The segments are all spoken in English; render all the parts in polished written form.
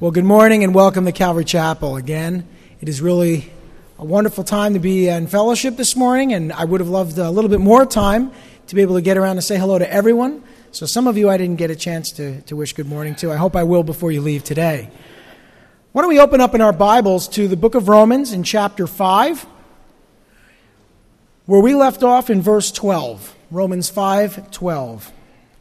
Well, good morning and welcome to Calvary Chapel again. It is really a wonderful time to be in fellowship this morning, and I would have loved a little bit more time to be able to get around and say hello to everyone. So some of you I didn't get a chance to wish good morning to. I hope I will before you leave today. Why don't we open up in our Bibles to the book of Romans in chapter 5, where we left off in verse 12. Romans 5:12.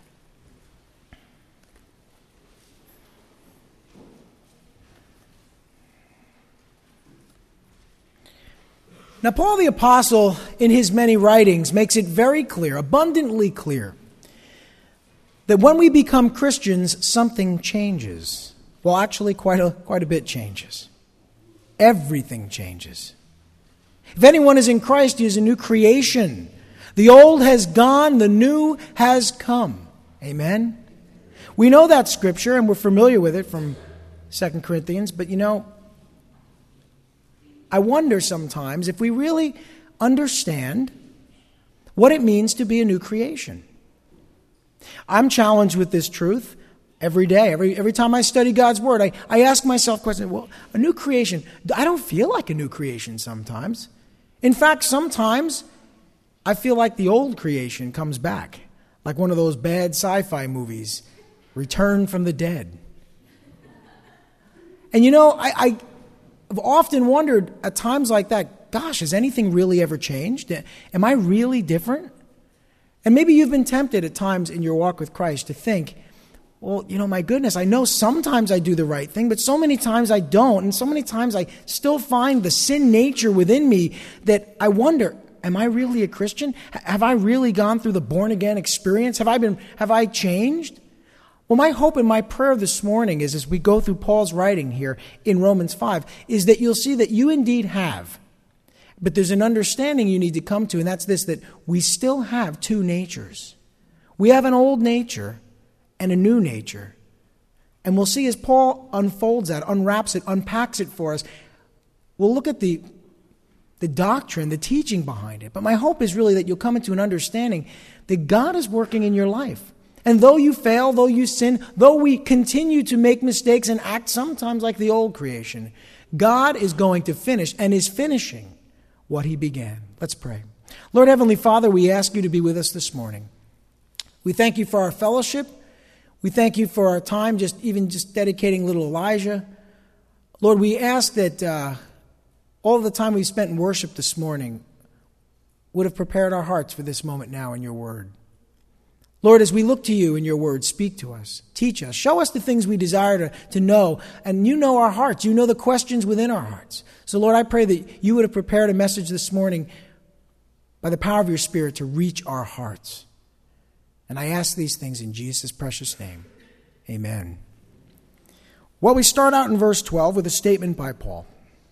Now, Paul the Apostle, in his many writings, makes it very clear, abundantly clear, that when we become Christians, something changes. Well, actually, quite a bit changes. Everything changes. If anyone is in Christ, he is a new creation. The old has gone, the new has come. Amen? We know that scripture, and we're familiar with it from 2 Corinthians, but I wonder sometimes if we really understand what it means to be a new creation. I'm challenged with this truth every day. Every time I study God's Word, I ask myself questions. Well, a new creation, I don't feel like a new creation sometimes. In fact, sometimes I feel like the old creation comes back, like one of those bad sci-fi movies, Return from the Dead. And I've often wondered at times like that, gosh, has anything really ever changed? Am I really different? And maybe you've been tempted at times in your walk with Christ to think, well, my goodness, I know sometimes I do the right thing, but so many times I don't. And so many times I still find the sin nature within me that I wonder, am I really a Christian? Have I really gone through the born-again experience? Have I changed? Well, my hope and my prayer this morning is, as we go through Paul's writing here in Romans 5, is that you'll see that you indeed have. But there's an understanding you need to come to, and that's this, that we still have two natures. We have an old nature and a new nature. And we'll see as Paul unfolds that, unwraps it, unpacks it for us, we'll look at the doctrine, the teaching behind it. But my hope is really that you'll come into an understanding that God is working in your life. And though you fail, though you sin, though we continue to make mistakes and act sometimes like the old creation, God is going to finish and is finishing what He began. Let's pray. Lord Heavenly Father, we ask You to be with us this morning. We thank You for our fellowship. We thank You for our time, just dedicating little Elijah. Lord, we ask that all of the time we spent in worship this morning would have prepared our hearts for this moment now in Your Word. Lord, as we look to You in Your Word, speak to us, teach us, show us the things we desire to know, and You know our hearts. You know the questions within our hearts. So, Lord, I pray that You would have prepared a message this morning by the power of Your Spirit to reach our hearts. And I ask these things in Jesus' precious name. Amen. Well, we start out in verse 12 with a statement by Paul.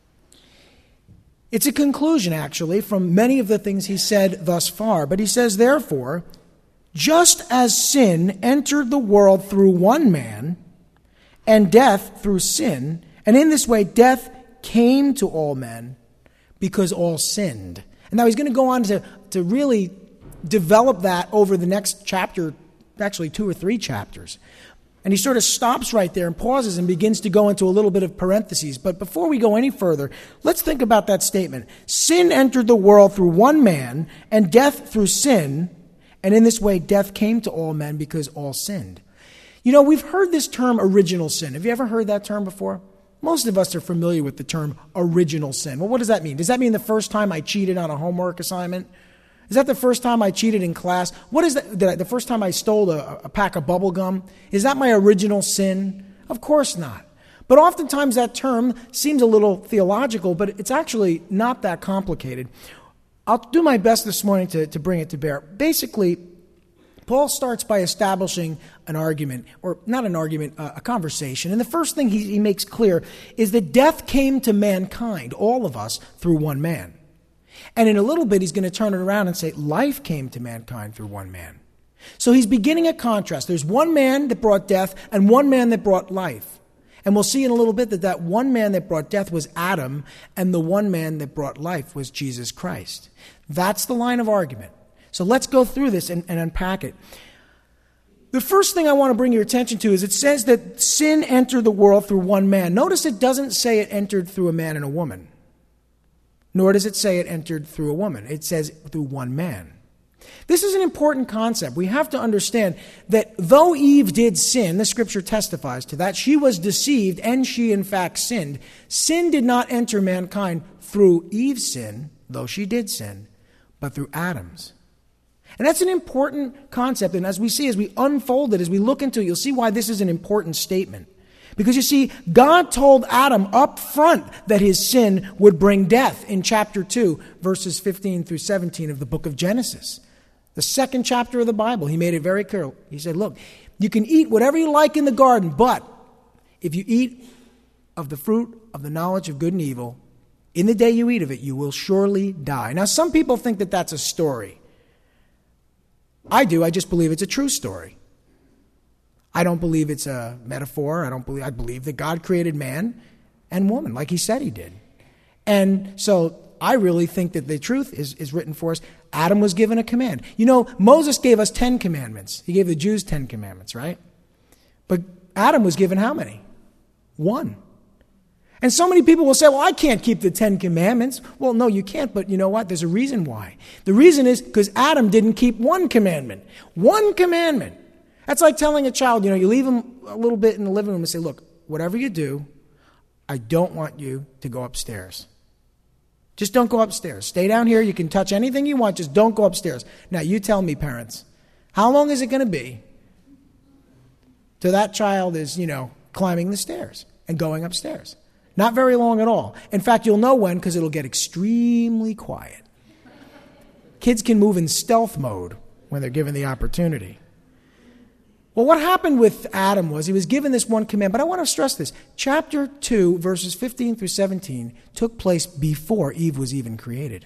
It's a conclusion, actually, from many of the things he said thus far. But he says, therefore, just as sin entered the world through one man, and death through sin, and in this way death came to all men because all sinned. And now he's going to go on to really develop that over the next chapter, actually 2 or 3 chapters. And he sort of stops right there and pauses and begins to go into a little bit of parentheses. But before we go any further, let's think about that statement. Sin entered the world through one man, and death through sin, and in this way, death came to all men because all sinned. We've heard this term original sin. Have you ever heard that term before? Most of us are familiar with the term original sin. Well, what does that mean? Does that mean the first time I cheated on a homework assignment? Is that the first time I cheated in class? What is that? The first time I stole a pack of bubble gum? Is that my original sin? Of course not. But oftentimes that term seems a little theological, but it's actually not that complicated. I'll do my best this morning to bring it to bear. Basically, Paul starts by establishing an argument, or not an argument, a conversation. And the first thing he makes clear is that death came to mankind, all of us, through one man. And in a little bit, he's going to turn it around and say life came to mankind through one man. So he's beginning a contrast. There's one man that brought death and one man that brought life. And we'll see in a little bit that one man that brought death was Adam, and the one man that brought life was Jesus Christ. That's the line of argument. So let's go through this and unpack it. The first thing I want to bring your attention to is it says that sin entered the world through one man. Notice it doesn't say it entered through a man and a woman. Nor does it say it entered through a woman. It says through one man. This is an important concept. We have to understand that though Eve did sin, the scripture testifies to that, she was deceived and she in fact sinned. Sin did not enter mankind through Eve's sin, though she did sin, but through Adam's. And that's an important concept. And as we see, as we unfold it, as we look into it, you'll see why this is an important statement. Because you see, God told Adam up front that his sin would bring death in chapter 2, verses 15 through 17 of the book of Genesis. The second chapter of the Bible, he made it very clear. He said, look, you can eat whatever you like in the garden, but if you eat of the fruit of the knowledge of good and evil, in the day you eat of it, you will surely die. Now, some people think that that's a story. I do. I just believe it's a true story. I don't believe it's a metaphor. I believe that God created man and woman like he said he did. And so I really think that the truth is written for us. Adam was given a command. You know, Moses gave us 10 commandments. He gave the Jews 10 commandments, right? But Adam was given how many? 1. And so many people will say, well, I can't keep the 10 commandments. Well, no, you can't, but you know what? There's a reason why. The reason is because Adam didn't keep 1 commandment. 1 commandment. That's like telling a child, you leave him a little bit in the living room and say, look, whatever you do, I don't want you to go upstairs. Just don't go upstairs. Stay down here. You can touch anything you want. Just don't go upstairs. Now, you tell me, parents, how long is it going to be till that child is, climbing the stairs and going upstairs? Not very long at all. In fact, you'll know when because it'll get extremely quiet. Kids can move in stealth mode when they're given the opportunity. Well, what happened with Adam was he was given this 1 command, but I want to stress this. Chapter 2, verses 15 through 17 took place before Eve was even created.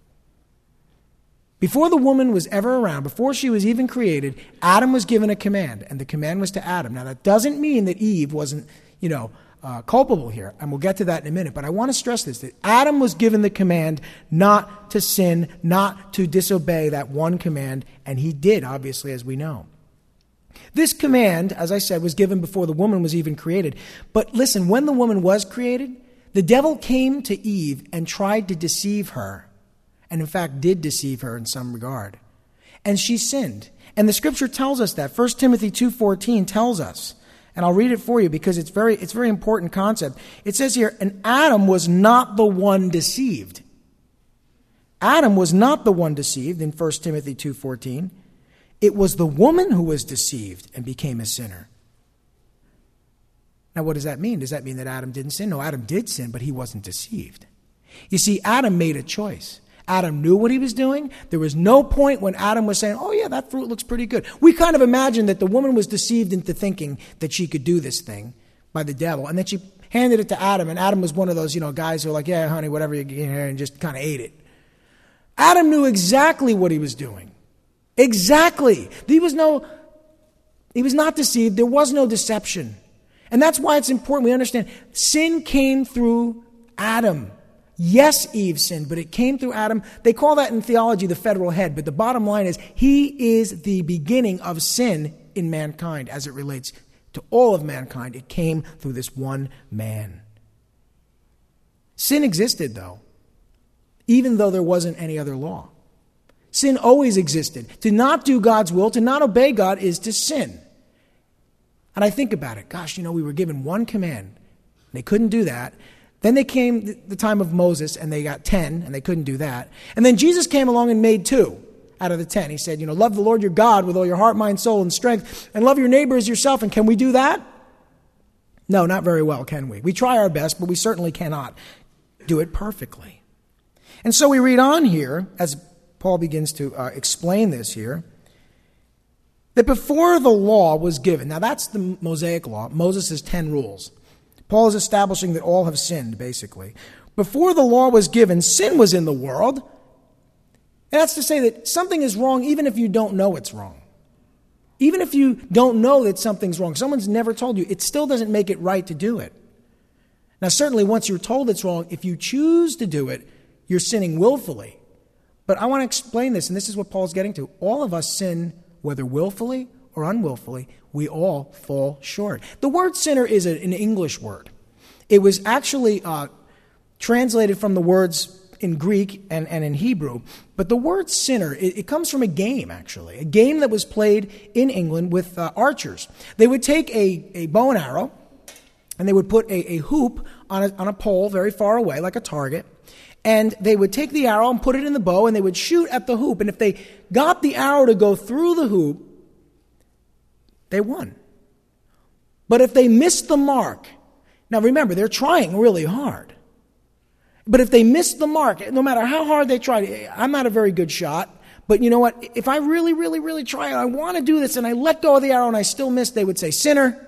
Before the woman was ever around, before she was even created, Adam was given a command, and the command was to Adam. Now, that doesn't mean that Eve wasn't, culpable here, and we'll get to that in a minute, but I want to stress this, that Adam was given the command not to sin, not to disobey that 1 command, and he did, obviously, as we know. This command, as I said, was given before the woman was even created. But listen, when the woman was created, the devil came to Eve and tried to deceive her, and in fact did deceive her in some regard. And she sinned. And the scripture tells us that. 1 Timothy 2:14 tells us, and I'll read it for you because it's very important concept. It says here, and Adam was not the one deceived. Adam was not the one deceived in 1 Timothy 2:14. It was the woman who was deceived and became a sinner. Now, what does that mean? Does that mean that Adam didn't sin? No, Adam did sin, but he wasn't deceived. You see, Adam made a choice. Adam knew what he was doing. There was no point when Adam was saying, oh yeah, that fruit looks pretty good. We kind of imagine that the woman was deceived into thinking that she could do this thing by the devil. And then she handed it to Adam, and Adam was one of those, guys who are like, yeah, honey, whatever you get here, and just kind of ate it. Adam knew exactly what he was doing. Exactly. He was not deceived. There was no deception. And that's why it's important we understand sin came through Adam. Yes, Eve sinned, but it came through Adam. They call that in theology the federal head, but the bottom line is he is the beginning of sin in mankind as it relates to all of mankind. It came through this 1 man. Sin existed, though, even though there wasn't any other law. Sin always existed. To not do God's will, to not obey God, is to sin. And I think about it. Gosh, we were given 1 command. They couldn't do that. Then they came the time of Moses, and they got 10, and they couldn't do that. And then Jesus came along and made 2 out of the 10. He said, love the Lord your God with all your heart, mind, soul, and strength, and love your neighbor as yourself. And can we do that? No, not very well, can we? We try our best, but we certainly cannot do it perfectly. And so we read on here, as Paul begins to explain this here, that before the law was given, now that's the Mosaic law, Moses' 10 rules. Paul is establishing that all have sinned, basically. Before the law was given, sin was in the world. And that's to say that something is wrong even if you don't know it's wrong. Even if you don't know that something's wrong, someone's never told you, it still doesn't make it right to do it. Now, certainly once you're told it's wrong, if you choose to do it, you're sinning willfully. But I want to explain this, and this is what Paul's getting to. All of us sin, whether willfully or unwillfully, we all fall short. The word sinner is an English word. It was actually translated from the words in Greek and in Hebrew. But the word sinner, it comes from a game, actually. A game that was played in England with archers. They would take a bow and arrow, and they would put a hoop on a pole very far away, like a target. And they would take the arrow and put it in the bow, and they would shoot at the hoop. And if they got the arrow to go through the hoop, they won. But if they missed the mark, now remember, they're trying really hard. But if they miss the mark, no matter how hard they try, I'm not a very good shot, but you know what? If I really, really, really try and I want to do this and I let go of the arrow and I still miss, they would say, sinner,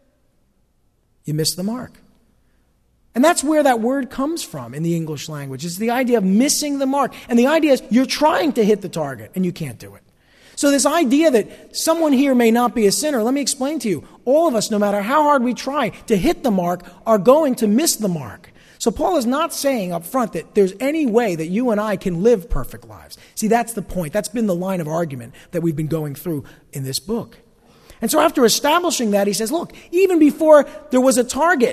you missed the mark. And that's where that word comes from in the English language. It's the idea of missing the mark. And the idea is you're trying to hit the target and you can't do it. So this idea that someone here may not be a sinner, let me explain to you. All of us, no matter how hard we try to hit the mark, are going to miss the mark. So Paul is not saying up front that there's any way that you and I can live perfect lives. See, that's the point. That's been the line of argument that we've been going through in this book. And so after establishing that, he says, look, even before there was a target,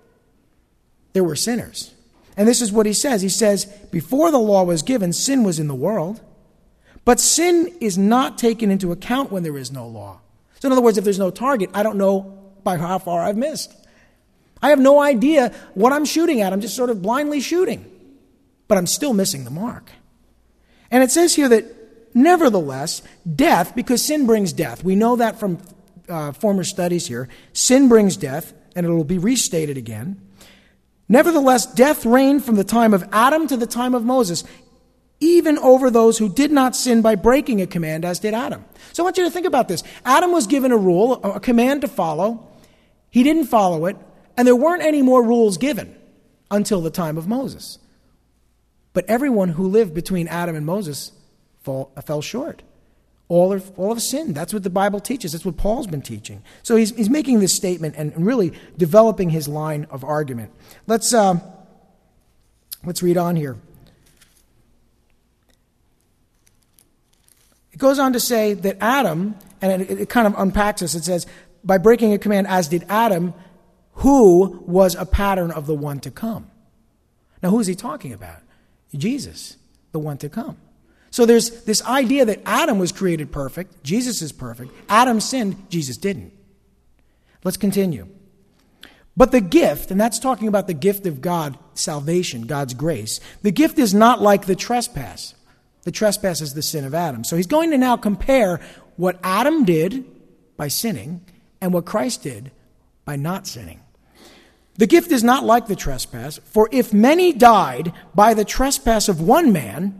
there were sinners. And this is what he says. He says, before the law was given, sin was in the world. But sin is not taken into account when there is no law. So in other words, if there's no target, I don't know by how far I've missed. I have no idea what I'm shooting at. I'm just sort of blindly shooting. But I'm still missing the mark. And it says here that nevertheless, death, because sin brings death. We know that from former studies here. Sin brings death, and it will be restated again. Nevertheless, death reigned from the time of Adam to the time of Moses, even over those who did not sin by breaking a command, as did Adam. So I want you to think about this. Adam was given a rule, a command to follow. He didn't follow it. And there weren't any more rules given until the time of Moses. But everyone who lived between Adam and Moses fell short. All have sinned. That's what the Bible teaches. That's what Paul's been teaching. So he's making this statement and really developing his line of argument. Let's read on here. It goes on to say that Adam, and it kind of unpacks this. It says, by breaking a command, as did Adam, who was a pattern of the one to come. Now, who is he talking about? Jesus, the one to come. So there's this idea that Adam was created perfect, Jesus is perfect. Adam sinned, Jesus didn't. Let's continue. But the gift, and that's talking about the gift of God, salvation, God's grace. The gift is not like the trespass. The trespass is the sin of Adam. So he's going to now compare what Adam did by sinning and what Christ did by not sinning. The gift is not like the trespass, for if many died by the trespass of one man,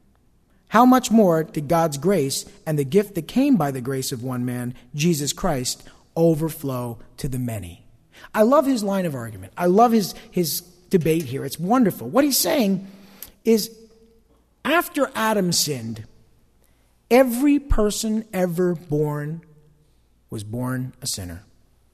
how much more did God's grace and the gift that came by the grace of one man, Jesus Christ, overflow to the many? I love his line of argument. I love his debate here. It's wonderful. What he's saying is, after Adam sinned, every person ever born was born a sinner.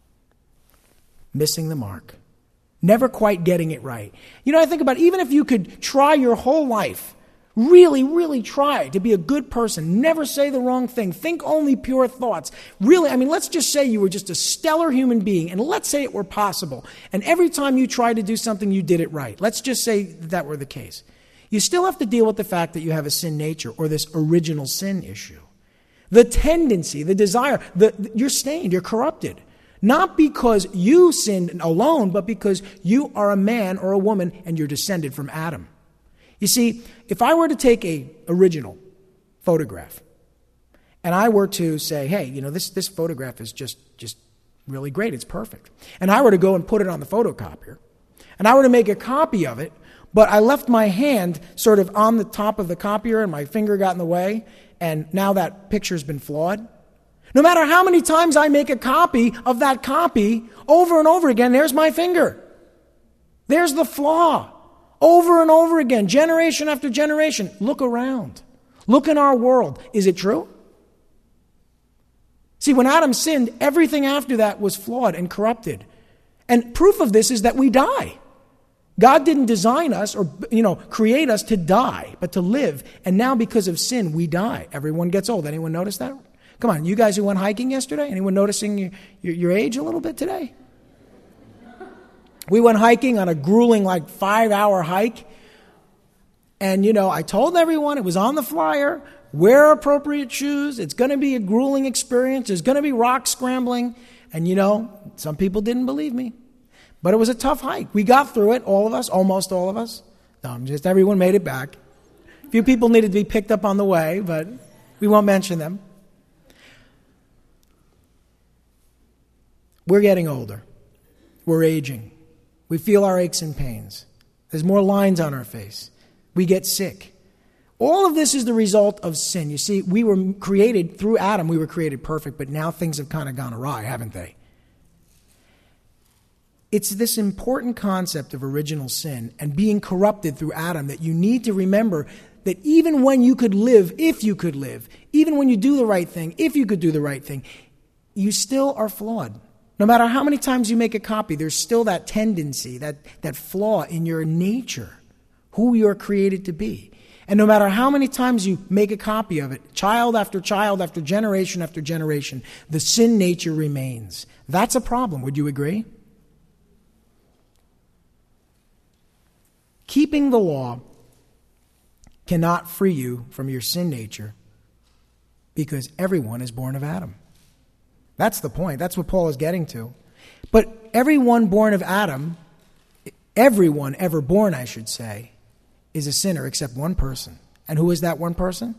Missing the mark. Never quite getting it right. You know, I think about it, even if you could try your whole life, really, really try to be a good person, never say the wrong thing, think only pure thoughts. Really, let's just say you were just a stellar human being, and let's say it were possible. And every time you tried to do something, you did it right. Let's just say that were the case. You still have to deal with the fact that you have a sin nature, or this original sin issue. The tendency, the desire, you're stained, you're corrupted. Not because you sinned alone, but because you are a man or a woman and you're descended from Adam. You see, if I were to take an original photograph and I were to say, hey, this photograph is just really great, it's perfect. And I were to go and put it on the photocopier and I were to make a copy of it, but I left my hand sort of on the top of the copier and my finger got in the way, and now that picture's been flawed. No matter how many times I make a copy of that copy over and over again, there's my finger. There's the flaw. Over and over again, generation after generation. Look around. Look in our world. Is it true? See, when Adam sinned, everything after that was flawed and corrupted. And proof of this is that we die. God didn't design us or, create us to die, but to live. And now because of sin, we die. Everyone gets old. Anyone notice that? Come on, you guys who went hiking yesterday, anyone noticing your age a little bit today? We went hiking on a grueling 5-hour hike. And, I told everyone, it was on the flyer, wear appropriate shoes. It's going to be a grueling experience. There's going to be rock scrambling. And, some people didn't believe me. But it was a tough hike. We got through it, all of us, almost all of us. No, just everyone made it back. A few people needed to be picked up on the way, but we won't mention them. We're getting older. We're aging. We feel our aches and pains. There's more lines on our face. We get sick. All of this is the result of sin. You see, we were created through Adam. We were created perfect, but now things have kind of gone awry, haven't they? It's this important concept of original sin and being corrupted through Adam that you need to remember that even when you could live, if you could live, even when you do the right thing, if you could do the right thing, you still are flawed. No matter how many times you make a copy, there's still that tendency, that flaw in your nature, who you're created to be. And no matter how many times you make a copy of it, child after generation after generation, the sin nature remains. That's a problem. Would you agree? Keeping the law cannot free you from your sin nature because everyone is born of Adam. That's the point. That's what Paul is getting to. But everyone born of Adam, everyone ever born, I should say, is a sinner except one person. And who is that one person?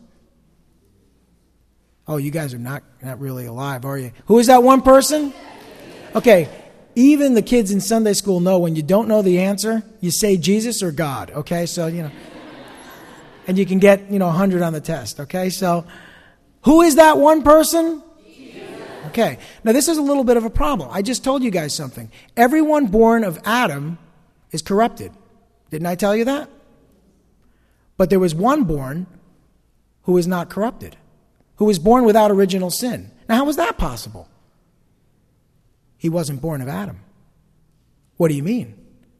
Oh, you guys are not really alive, are you? Who is that one person? Okay, even the kids in Sunday school know when you don't know the answer, you say Jesus or God, okay? So, and you can get, 100 on the test, okay? So, who is that one person? Okay, now this is a little bit of a problem. I just told you guys something. Everyone born of Adam is corrupted. Didn't I tell you that? But there was one born who was not corrupted, who was born without original sin. Now, how was that possible? He wasn't born of Adam. What do you mean?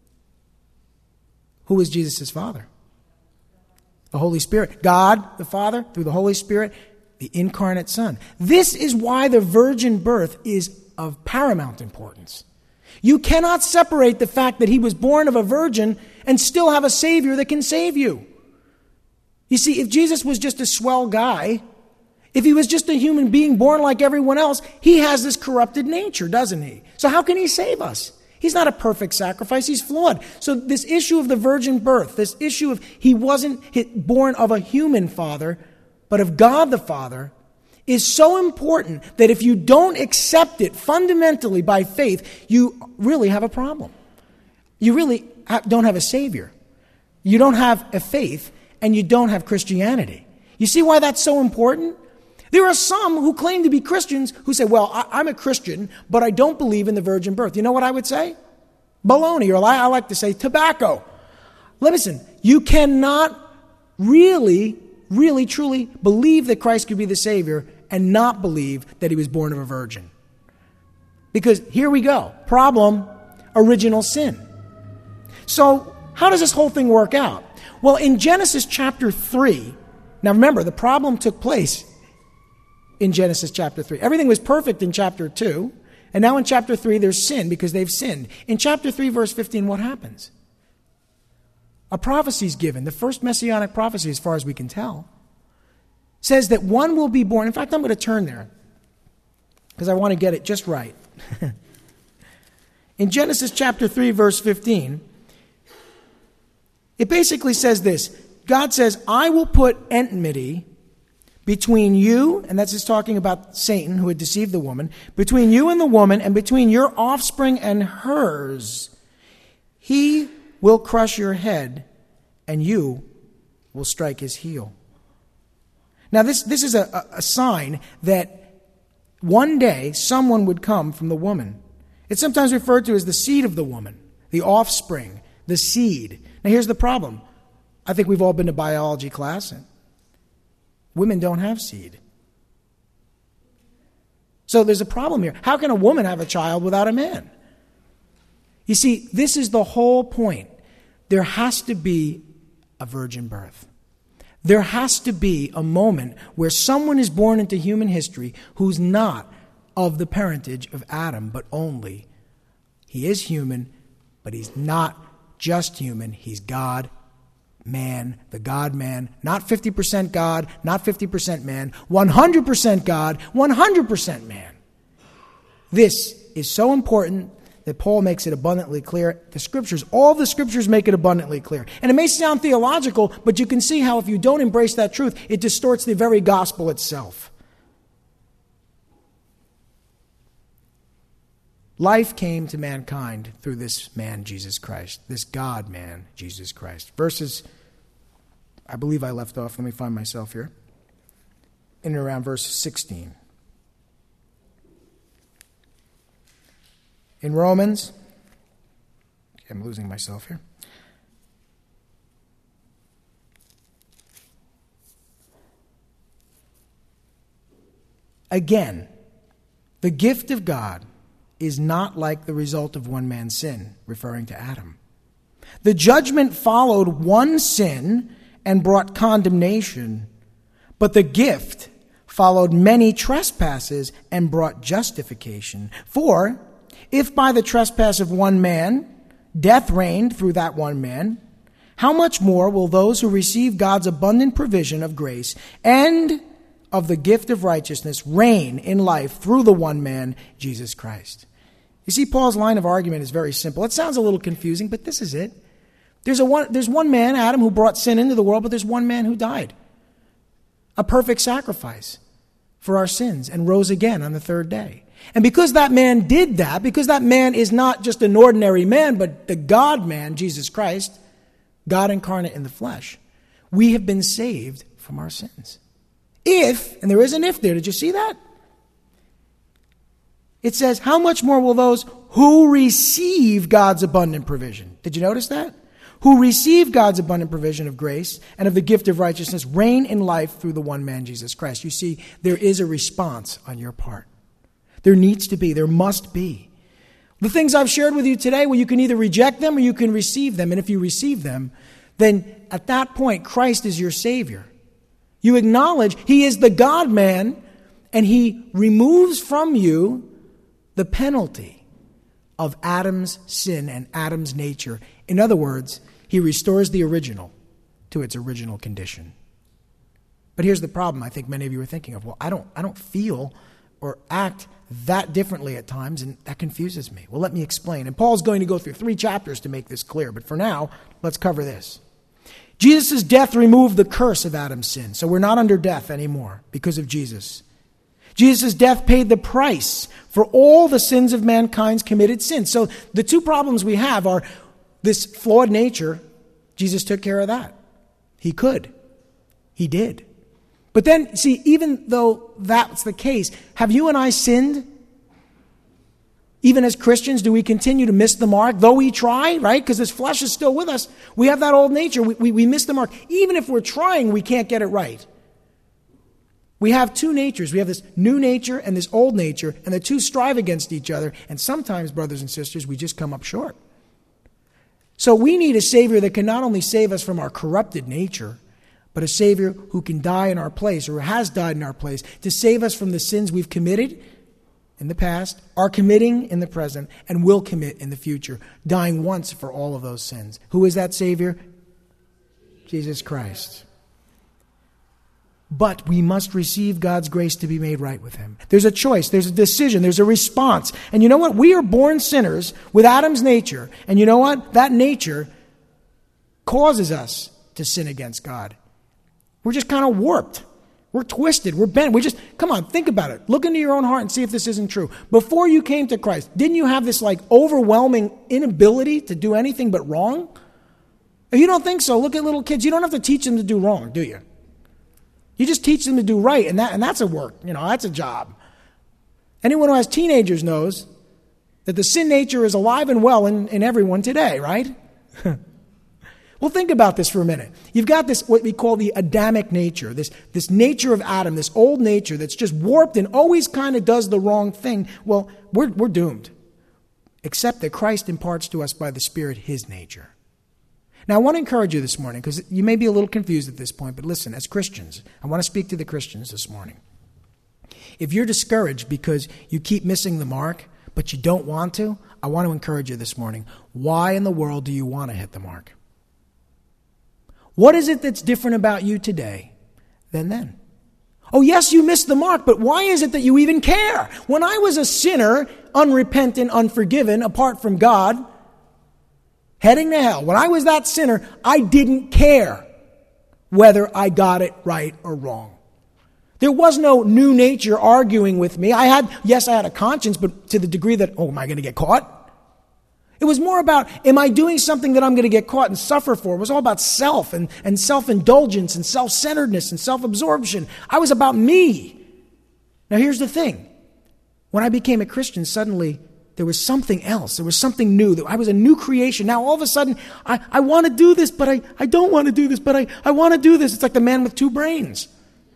Who was Jesus' father? The Holy Spirit. God, the Father, through the Holy Spirit, the incarnate Son. This is why the virgin birth is of paramount importance. You cannot separate the fact that he was born of a virgin and still have a Savior that can save you. You see, if Jesus was just a swell guy, if he was just a human being born like everyone else, he has this corrupted nature, doesn't he? So how can he save us? He's not a perfect sacrifice. He's flawed. So this issue of the virgin birth, this issue of he wasn't born of a human father, but of God the Father, is so important that if you don't accept it fundamentally by faith, you really have a problem. You really don't have a Savior. You don't have a faith, and you don't have Christianity. You see why that's so important? There are some who claim to be Christians who say, well, I'm a Christian, but I don't believe in the virgin birth. You know what I would say? Baloney, or I like to say tobacco. Listen, you cannot really, truly believe that Christ could be the Savior and not believe that he was born of a virgin. Because here we go. Problem, original sin. So how does this whole thing work out? Well, in Genesis chapter 3, now remember, the problem took place in Genesis chapter 3. Everything was perfect in chapter 2, and now in chapter 3 there's sin because they've sinned. In chapter 3, verse 15, what happens? A prophecy is given, the first messianic prophecy as far as we can tell, says that one will be born. In fact, I'm going to turn there because I want to get it just right. In Genesis chapter 3, verse 15, it basically says this. God says, I will put enmity between you, and that's just talking about Satan who had deceived the woman, between you and the woman, and between your offspring and hers. He will crush your head, and you will strike his heel. Now, this is a sign that one day someone would come from the woman. It's sometimes referred to as the seed of the woman, the offspring, the seed. Now, here's the problem. I think we've all been to biology class, and women don't have seed. So there's a problem here. How can a woman have a child without a man? You see, this is the whole point. There has to be a virgin birth. There has to be a moment where someone is born into human history who's not of the parentage of Adam, but only. He is human, but he's not just human. He's God, man, the God-man. Not 50% God, not 50% man. 100% God, 100% man. This is so important that Paul makes it abundantly clear. The Scriptures, all the Scriptures make it abundantly clear. And it may sound theological, but you can see how if you don't embrace that truth, it distorts the very gospel itself. Life came to mankind through this man, Jesus Christ, this God-man, Jesus Christ. Verses, I believe I left off, let me find myself here, in and around verse 16. In Romans, I'm losing myself here. Again, the gift of God is not like the result of one man's sin, referring to Adam. The judgment followed one sin and brought condemnation, but the gift followed many trespasses and brought justification. For if by the trespass of one man death reigned through that one man, how much more will those who receive God's abundant provision of grace and of the gift of righteousness reign in life through the one man, Jesus Christ? You see, Paul's line of argument is very simple. It sounds a little confusing, but this is it. There's one man, Adam, who brought sin into the world, but there's one man who died. A perfect sacrifice for our sins and rose again on the third day. And because that man did that, because that man is not just an ordinary man, but the God-man, Jesus Christ, God incarnate in the flesh, we have been saved from our sins. If, and there is an if there, did you see that? It says, how much more will those who receive God's abundant provision? Did you notice that? Who receive God's abundant provision of grace and of the gift of righteousness reign in life through the one man, Jesus Christ. You see, there is a response on your part. There needs to be, there must be. The things I've shared with you today, well, you can either reject them or you can receive them. And if you receive them, then at that point, Christ is your Savior. You acknowledge He is the God-man, and He removes from you the penalty of Adam's sin and Adam's nature. In other words, He restores the original to its original condition. But here's the problem I think many of you are thinking of. Well, I don't feel or act that differently at times, and that confuses me. Well, let me explain. And Paul's going to go through 3 chapters to make this clear, but for now, let's cover this. Jesus' death removed the curse of Adam's sin, so we're not under death anymore because of Jesus. Jesus' death paid the price for all the sins of mankind's committed sins. So the 2 problems we have are this flawed nature. Jesus took care of that. He could. He did. But then, see, even though that's the case, have you and I sinned? Even as Christians, do we continue to miss the mark? Though we try, right? Because this flesh is still with us. We have that old nature. We miss the mark. Even if we're trying, we can't get it right. We have 2 natures. We have this new nature and this old nature, and the 2 strive against each other. And sometimes, brothers and sisters, we just come up short. So we need a Savior that can not only save us from our corrupted nature, but a Savior who can die in our place, or has died in our place, to save us from the sins we've committed in the past, are committing in the present, and will commit in the future, dying once for all of those sins. Who is that Savior? Jesus Christ. But we must receive God's grace to be made right with Him. There's a choice, there's a decision, there's a response. And you know what? We are born sinners with Adam's nature. And you know what? That nature causes us to sin against God. We're just kind of warped. We're twisted. We're bent. Come on, think about it. Look into your own heart and see if this isn't true. Before you came to Christ, didn't you have this overwhelming inability to do anything but wrong? If you don't think so, look at little kids. You don't have to teach them to do wrong, do you? You just teach them to do right, and that's a work. That's a job. Anyone who has teenagers knows that the sin nature is alive and well in everyone today, right? Well, think about this for a minute. You've got this, what we call the Adamic nature, this nature of Adam, this old nature that's just warped and always kind of does the wrong thing. Well, we're doomed, except that Christ imparts to us by the Spirit His nature. Now, I want to encourage you this morning, because you may be a little confused at this point, but listen, as Christians, I want to speak to the Christians this morning. If you're discouraged because you keep missing the mark, but you don't want to, I want to encourage you this morning. Why in the world do you want to hit the mark? What is it that's different about you today than then? Oh, yes, you missed the mark, but why is it that you even care? When I was a sinner, unrepentant, unforgiven, apart from God, heading to hell, when I was that sinner, I didn't care whether I got it right or wrong. There was no new nature arguing with me. I had a conscience, but to the degree that, am I going to get caught? It was more about, am I doing something that I'm going to get caught and suffer for? It was all about self and self-indulgence and self-centeredness and self-absorption. I was about me. Now here's the thing. When I became a Christian, suddenly there was something else. There was something new. I was a new creation. Now all of a sudden, I want to do this, but I don't want to do this, but I want to do this. It's like the man with two brains.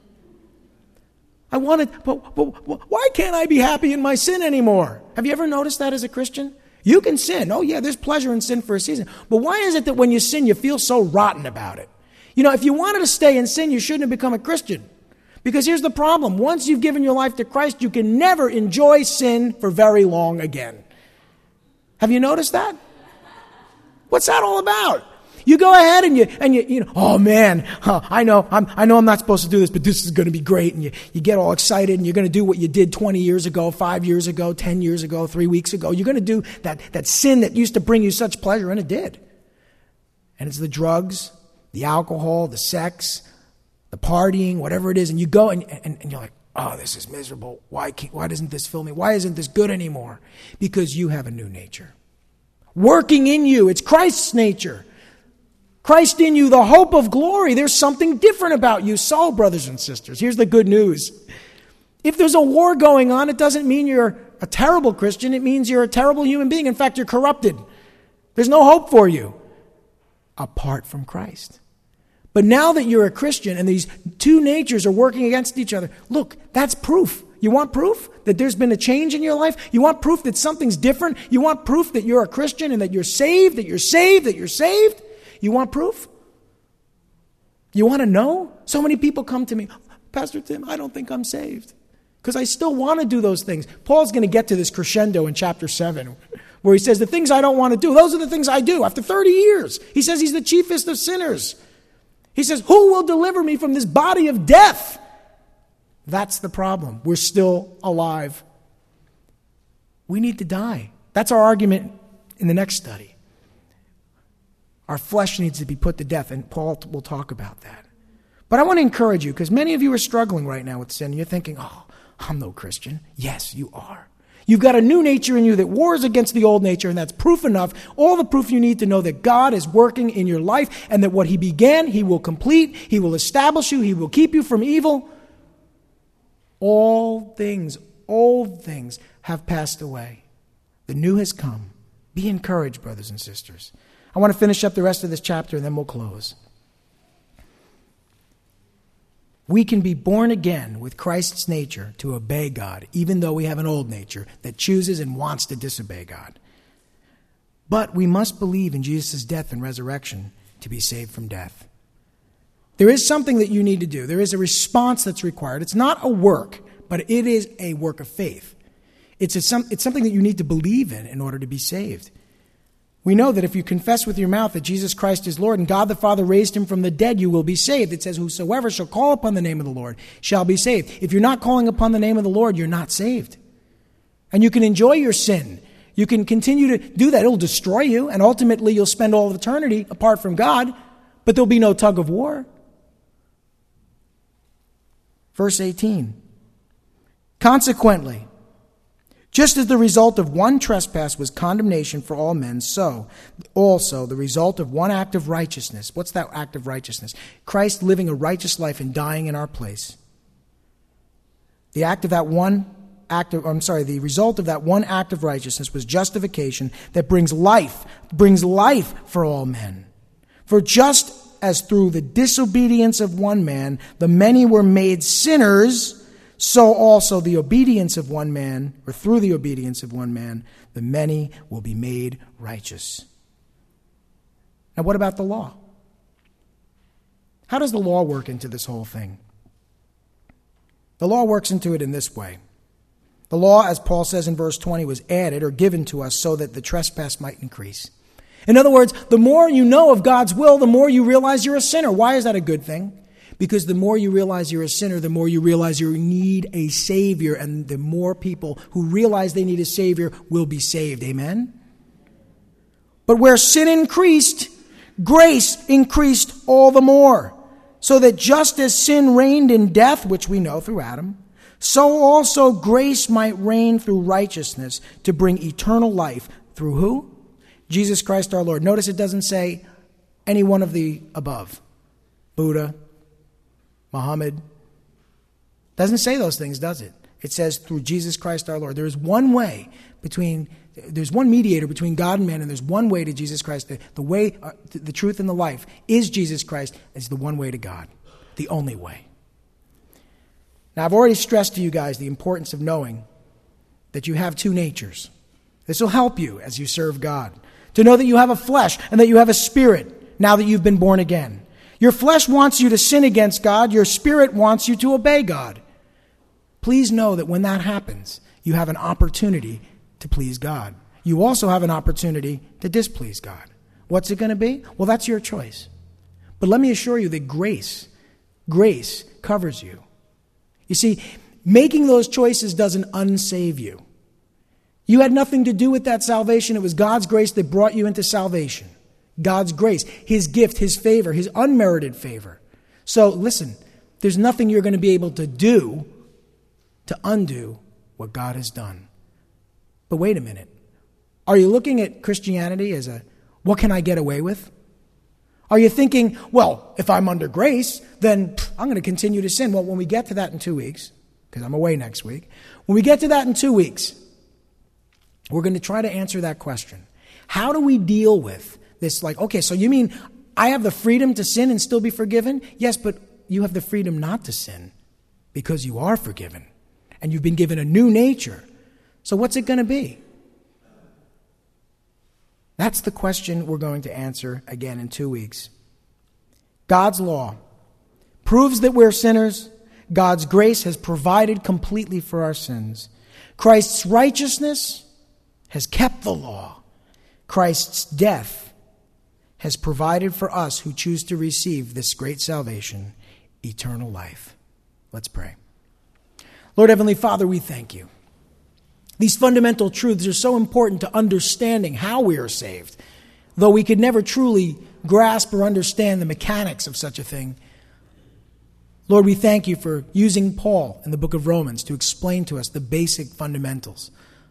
But why can't I be happy in my sin anymore? Have you ever noticed that as a Christian? You can sin. Oh yeah, there's pleasure in sin for a season. But why is it that when you sin, you feel so rotten about it? If you wanted to stay in sin, you shouldn't have become a Christian. Because here's the problem. Once you've given your life to Christ, you can never enjoy sin for very long again. Have you noticed that? What's that all about? You go ahead and you oh man, I know I'm not supposed to do this, but this is going to be great. And you get all excited and you're going to do what you did 20 years ago, 5 years ago, 10 years ago, 3 weeks ago. You're going to do that sin that used to bring you such pleasure, and it did. And it's the drugs, the alcohol, the sex, the partying, whatever it is. And you go and you're like, oh, this is miserable. Why doesn't this fill me? Why isn't this good anymore? Because you have a new nature. Working in you. It's Christ's nature. Christ in you, the hope of glory. There's something different about you. So, brothers and sisters, here's the good news. If there's a war going on, it doesn't mean you're a terrible Christian. It means you're a terrible human being. In fact, you're corrupted. There's no hope for you apart from Christ. But now that you're a Christian and these two natures are working against each other, look, that's proof. You want proof that there's been a change in your life? You want proof that something's different? You want proof that you're a Christian and that you're saved, that you're saved, that you're saved? You want proof? You want to know? So many people come to me, Pastor Tim, I don't think I'm saved. Because I still want to do those things. Paul's going to get to this crescendo in chapter 7, where he says, the things I don't want to do, those are the things I do after 30 years. He says he's the chiefest of sinners. He says, who will deliver me from this body of death? That's the problem. We're still alive. We need to die. That's our argument in the next study. Our flesh needs to be put to death, and Paul will talk about that. But I want to encourage you, because many of you are struggling right now with sin, and you're thinking, oh, I'm no Christian. Yes, you are. You've got a new nature in you that wars against the old nature, and that's proof enough, all the proof you need to know that God is working in your life, and that what he began, he will complete, he will establish you, he will keep you from evil. All things, old things have passed away. The new has come. Be encouraged, brothers and sisters. I want to finish up the rest of this chapter and then we'll close. We can be born again with Christ's nature to obey God, even though we have an old nature that chooses and wants to disobey God. But we must believe in Jesus' death and resurrection to be saved from death. There is something that you need to do. There is a response that's required. It's not a work, but it is a work of faith. It's something that you need to believe in order to be saved. We know that if you confess with your mouth that Jesus Christ is Lord and God the Father raised him from the dead, you will be saved. It says, whosoever shall call upon the name of the Lord shall be saved. If you're not calling upon the name of the Lord, you're not saved. And you can enjoy your sin. You can continue to do that. It'll destroy you, and ultimately you'll spend all of eternity apart from God, but there'll be no tug of war. Verse 18. Consequently, just as the result of one trespass was condemnation for all men, so also the result of one act of righteousness. What's that act of righteousness? Christ living a righteous life and dying in our place. The result of that one act of righteousness was justification that brings life for all men. For just as through the disobedience of one man the many were made sinners, so also the obedience of one man, or through the obedience of one man, the many will be made righteous. Now, what about the law? How does the law work into this whole thing? The law works into it in this way. The law, as Paul says in verse 20, was added or given to us so that the trespass might increase. In other words, the more you know of God's will, the more you realize you're a sinner. Why is that a good thing? Because the more you realize you're a sinner, the more you realize you need a Savior, and the more people who realize they need a Savior will be saved. Amen? But where sin increased, grace increased all the more, so that just as sin reigned in death, which we know through Adam, so also grace might reign through righteousness to bring eternal life through who? Jesus Christ our Lord. Notice it doesn't say any one of the above. Buddha, Muhammad. Doesn't say those things, does it? It says through Jesus Christ our Lord. There is one way there's one mediator between God and man, and there's one way to Jesus Christ. The way, the truth, and the life is Jesus Christ. Is the one way to God. The only way. Now, I've already stressed to you guys the importance of knowing that you have two natures. This will help you as you serve God. To know that you have a flesh and that you have a spirit now that you've been born again. Your flesh wants you to sin against God. Your spirit wants you to obey God. Please know that when that happens, you have an opportunity to please God. You also have an opportunity to displease God. What's it going to be? Well, that's your choice. But let me assure you that grace covers you. You see, making those choices doesn't unsave you. You had nothing to do with that salvation. It was God's grace that brought you into salvation. God's grace, His gift, His favor, His unmerited favor. So listen, there's nothing you're going to be able to do to undo what God has done. But wait a minute. Are you looking at Christianity as what can I get away with? Are you thinking, well, if I'm under grace, then I'm going to continue to sin? Well, when we get to that in 2 weeks, because I'm away next week, when we get to that in 2 weeks, we're going to try to answer that question. How do we deal with this? Like, okay, so you mean I have the freedom to sin and still be forgiven? Yes, but you have the freedom not to sin because you are forgiven and you've been given a new nature. So what's it going to be? That's the question we're going to answer again in 2 weeks. God's law proves that we're sinners. God's grace has provided completely for our sins. Christ's righteousness has kept the law. Christ's death has provided for us who choose to receive this great salvation, eternal life. Let's pray. Lord Heavenly Father, we thank you. These fundamental truths are so important to understanding how we are saved. Though we could never truly grasp or understand the mechanics of such a thing, Lord, we thank you for using Paul in the book of Romans to explain to us the basic fundamentals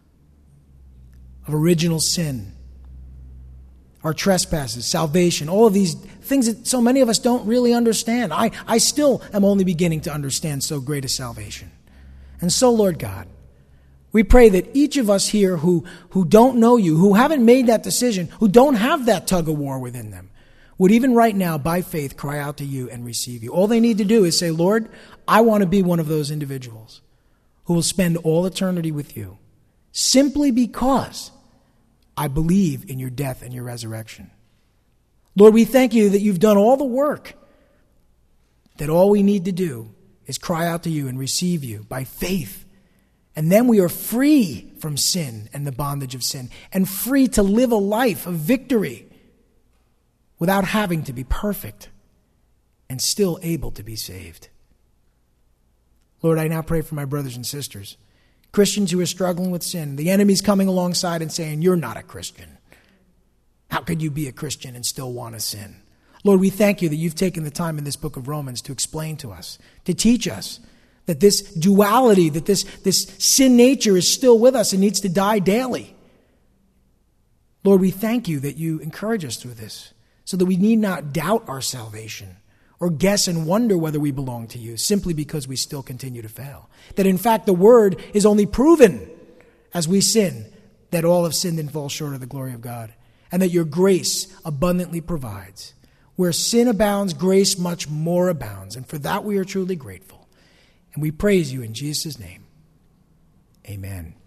of original sin, our trespasses, salvation, all of these things that so many of us don't really understand. I still am only beginning to understand so great a salvation. And so, Lord God, we pray that each of us here who don't know you, who haven't made that decision, who don't have that tug of war within them, would even right now, by faith, cry out to you and receive you. All they need to do is say, Lord, I want to be one of those individuals who will spend all eternity with you, simply because I believe in your death and your resurrection. Lord, we thank you that you've done all the work, that all we need to do is cry out to you and receive you by faith. And then we are free from sin and the bondage of sin, and free to live a life of victory without having to be perfect and still able to be saved. Lord, I now pray for my brothers and sisters, Christians who are struggling with sin. The enemy's coming alongside and saying, you're not a Christian. How could you be a Christian and still want to sin? Lord, we thank you that you've taken the time in this book of Romans to explain to us, to teach us that this duality, that this sin nature is still with us and needs to die daily. Lord, we thank you that you encourage us through this so that we need not doubt our salvation or guess and wonder whether we belong to you simply because we still continue to fail. That in fact the word is only proven as we sin, that all have sinned and fall short of the glory of God, and that your grace abundantly provides. Where sin abounds, grace much more abounds, and for that we are truly grateful. And we praise you in Jesus' name. Amen.